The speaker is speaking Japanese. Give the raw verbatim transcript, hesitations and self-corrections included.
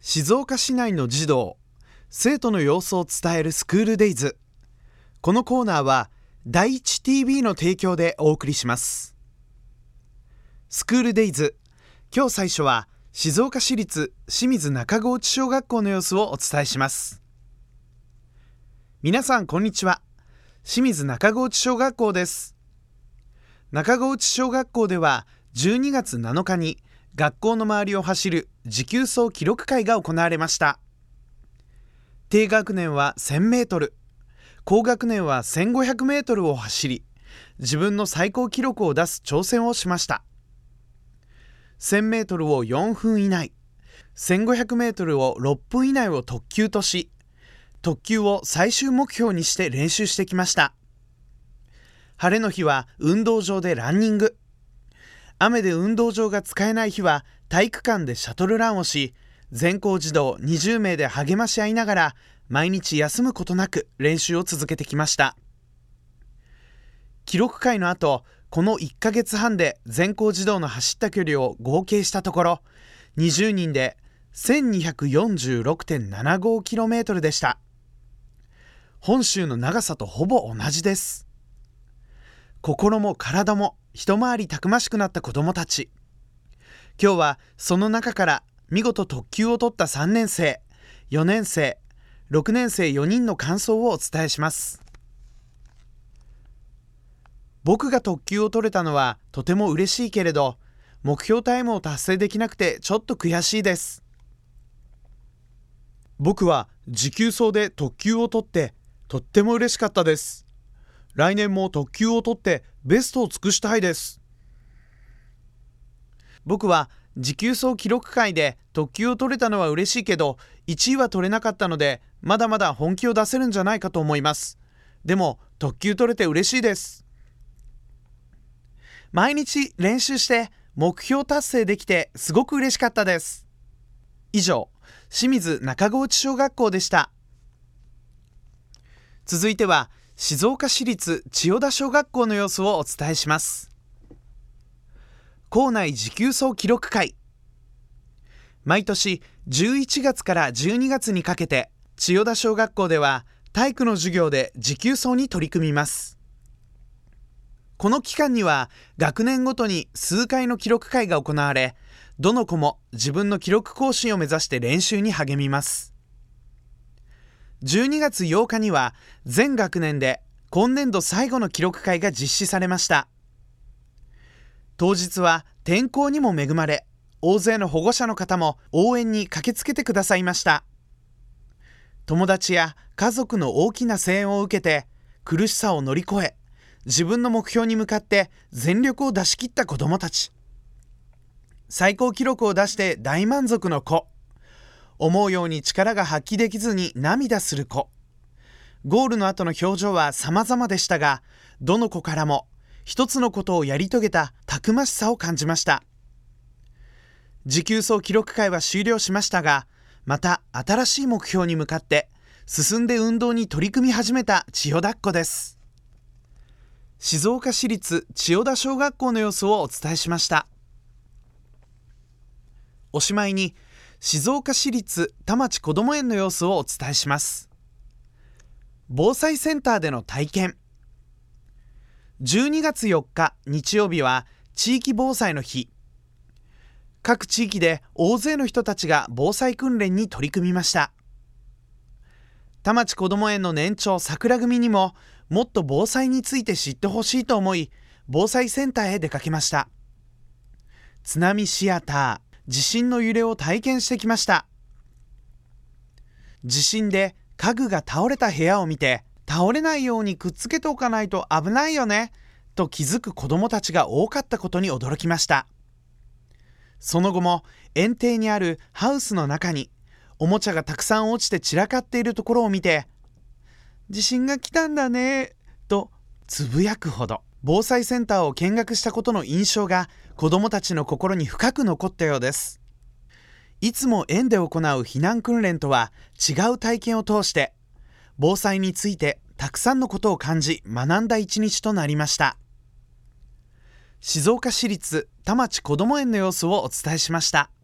静岡市内の児童、生徒の様子を伝えるスクールデイズ。このコーナーは第一 ティービー の提供でお送りします。スクールデイズ、今日最初は静岡市立清水中河内小学校の様子をお伝えします。皆さんこんにちは。清水中河内小学校です。中河内小学校ではじゅうにがつなのかに学校の周りを走る持久走記録会が行われました。低学年はせんメートル、高学年はせんごひゃくメートルを走り、自分の最高記録を出す挑戦をしました。せんメートルをよんぷん以内、せんごひゃくメートルをろっぷん以内を特急とし、特急を最終目標にして練習してきました。晴れの日は運動場でランニング、雨で運動場が使えない日は体育館でシャトルランをし、全校児童にじゅうめいで励まし合いながら毎日休むことなく練習を続けてきました。記録会の後、このいっかげつはんで全校児童の走った距離を合計したところ、にじゅうにんで せんにひゃくよんじゅうろくてんななごキロメートル でした。本州の長さとほぼ同じです。心も体も一回りたくましくなった子どもたち。今日はその中から見事特急を取ったさんねんせい、よねんせい、ろくねんせいよにんの感想をお伝えします。僕が特急を取れたのはとても嬉しいけれど、目標タイムを達成できなくてちょっと悔しいです。僕は持久走で特急を取ってとっても嬉しかったです。来年も特急を取ってベストを尽くしたいです。僕は持久走記録会で特急を取れたのは嬉しいけど、いちいは取れなかったので、まだまだ本気を出せるんじゃないかと思います。でも特急取れて嬉しいです。毎日練習して目標達成できてすごく嬉しかったです。以上、清水中河内小学校でした。続いては静岡市立千代田小学校の様子をお伝えします。校内持久走記録会。毎年じゅういちがつからじゅうにがつにかけて、千代田小学校では体育の授業で持久走に取り組みます。この期間には学年ごとに数回の記録会が行われ、どの子も自分の記録更新を目指して練習に励みます。じゅうにがつようかには全学年で今年度最後の記録会が実施されました。当日は天候にも恵まれ、大勢の保護者の方も応援に駆けつけてくださいました。友達や家族の大きな声援を受けて、苦しさを乗り越え、自分の目標に向かって全力を出し切った子どもたち。最高記録を出して大満足の子。思うように力が発揮できずに涙する子。ゴールの後の表情は様々でしたが、どの子からも一つのことをやり遂げたたくましさを感じました。持久走記録会は終了しましたが、また新しい目標に向かって進んで運動に取り組み始めた千代田っ子です。静岡市立千代田小学校の様子をお伝えしました。おしまいに静岡市立田町こども園の様子をお伝えします。防災センターでの体験。じゅうにがつよっか日曜日は地域防災の日。各地域で大勢の人たちが防災訓練に取り組みました。田町こども園の年長桜組にももっと防災について知ってほしいと思い、防災センターへ出かけました。津波シアター、地震の揺れを体験してきました。地震で家具が倒れた部屋を見て、倒れないようにくっつけておかないと危ないよねと気づく子どもたちが多かったことに驚きました。その後も園庭にあるハウスの中におもちゃがたくさん落ちて散らかっているところを見て、地震が来たんだねとつぶやくほど、防災センターを見学したことの印象が子どもたちの心に深く残ったようです。いつも園で行う避難訓練とは違う体験を通して、防災についてたくさんのことを感じ学んだ一日となりました。静岡市立田町こども園の様子をお伝えしました。